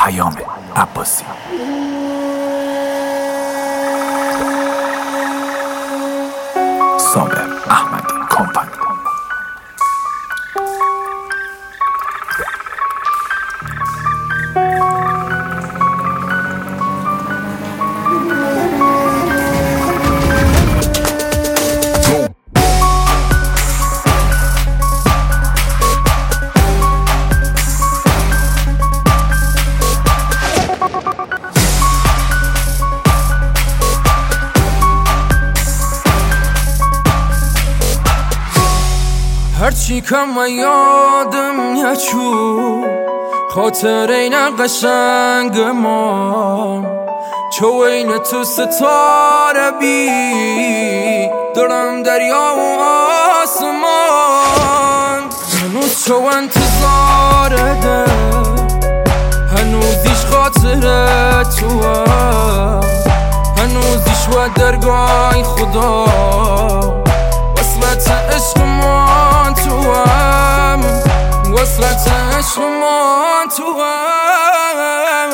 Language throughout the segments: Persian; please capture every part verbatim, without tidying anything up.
پیام عباسی. صابر احمدی کمپانی. هرچی کم و یادم یچو خاطر این قشنگ ما چو این تو ستاره بی دارم دریا و آسمان. هنوز چو انتظار ده هنوزیش خاطر تو هنوزیش و درگاه خدا وصلت عشق من تو هم وصلت عشق من تو هم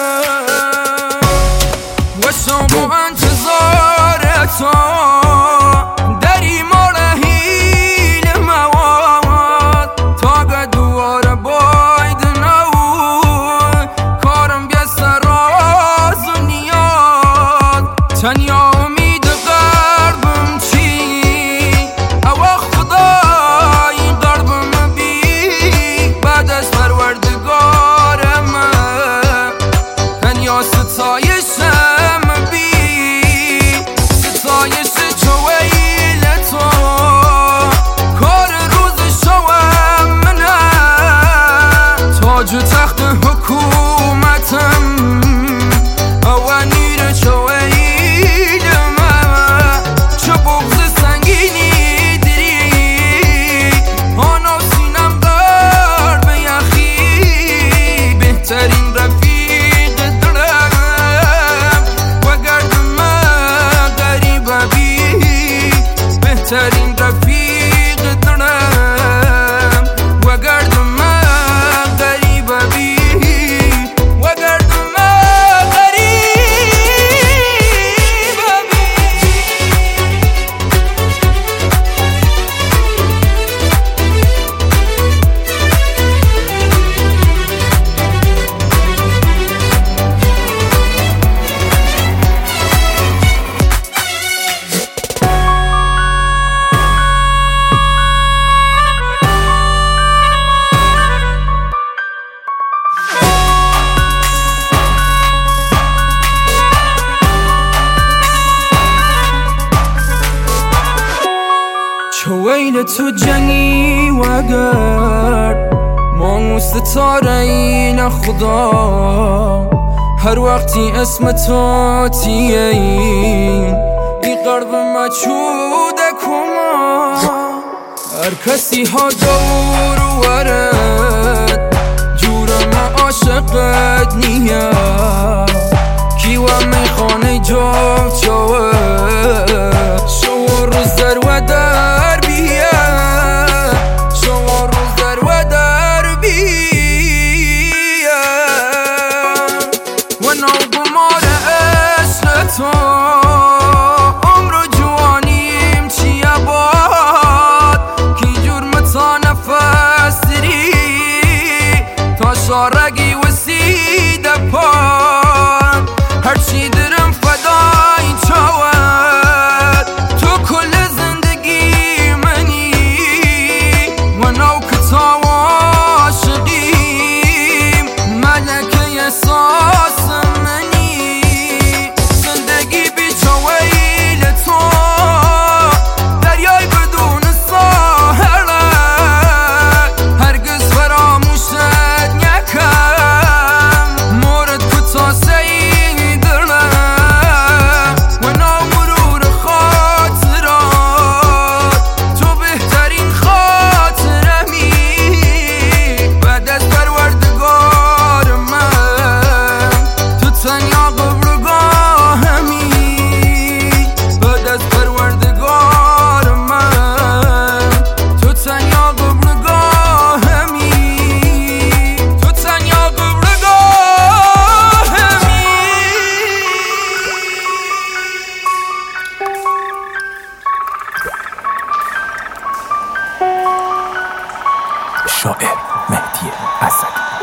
و شما انتظار تو دری ما رحیل مواد تا به دواره باید نو کارم بیا سراز و نیاد تنیا امید قربم چی او خدای قربم بی بعد از پروردگار من تنیا ستایشم بی ستایش چویل تو کار روز شوم منه تاج و تخت حکومتم اوانیر چویل من چه بغض سنگینی دری آنا سینم قرب یخی بهترین رفیق دارم و گردم غریبه بی بهترین رفیق دارم و گردم غریبه بی و گردم غریبه بی. چویل تو جنی و گرد ما ستاره این خدا هر وقتی اسم تو تیه ای قرب مچوده کما هر کسی ها دور ورد جورم عاشقت نیه کیوه میخانه جاب چوه شو روز در و در بیه شو روز در و در بیه و نو بمار عشق تو عمر و جوانیم چیه باد کی جرم تا نفس دری تا شارگی و سیده پاد هرچی درم فدای چواد تو کل زندگی منی و نو کتا و عاشقیم ملکه احساس منی زندگی بی چویل تو دریای بدون ساحره هرگز فراموشت نکم مورد کتا سیدرم و نامرور خاطرات تو بهترین خاطرمی بعد از پروردگار من شاعر مهدی اسدی.